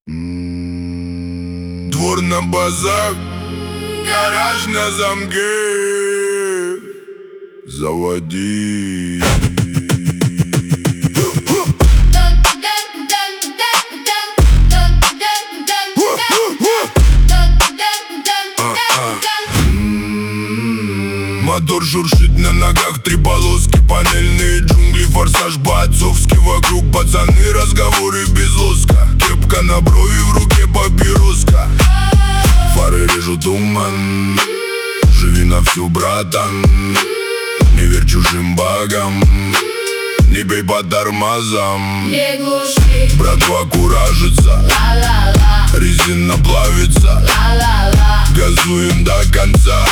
Двор на базар, гараж на замке. Заводи. Мотор шуршит на ногах, три полоски, панельные джунгли, форсаж по-отцовски. Вокруг пацаны, разговоры без лоска. Кепка на брови, в руке папироска. Фары режут туман, живи на всю, братан. Не верь чужим богам, не бей по тормозам. Не глуши, братва куражится, резина плавится, газуем до конца.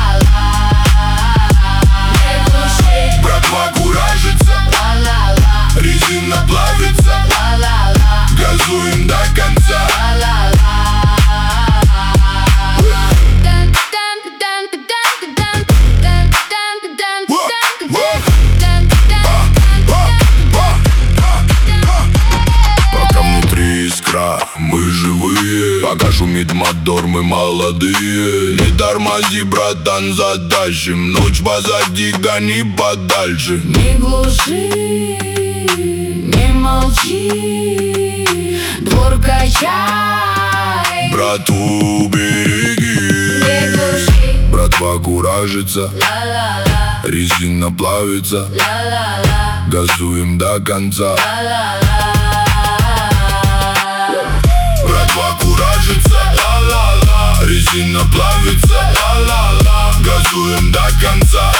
Братва куражится, резина плавится, газуем до конца. Пока внутри искра, мы живые. Пока шумит мотор, мы молодые. Не тормози, братан, затащим. Ночь позади, гони подальше. не глуши, не молчи, двор качай, Братву береги. не глуши, Братва куражится, ла-ла-ла, резина плавится, ла-ла-ла, газуем до конца. Братва куражится, ла-ла-ла, резина плавится, ла-ла-ла, газуем до конца.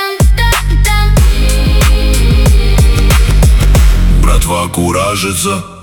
Братва куражится,